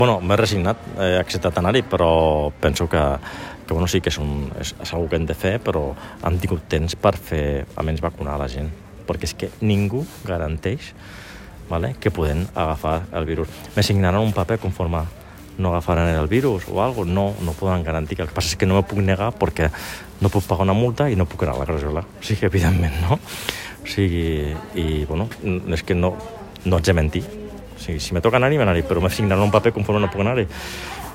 Bueno, m'he resignat, he acceptat anar-hi, però penso que bueno, sí que és algo que hem de fer, però hem tingut temps per fer, almenys vacunar la gent, perquè és que ningú garanteix, vale, que poden agafar el virus. Me signaran un paper conforme no agafaran el virus o algo, no poden garantir. El que passa és que no me puc negar perquè no puc pagar una multa i no puc anar a la garjola. O sigui, evidentment, no? O sigui, i bueno, és que no haig de mentir. O sigui, si me toca anar-hi, m'anaré, però me signaran un paper conforme no puc anar-hi.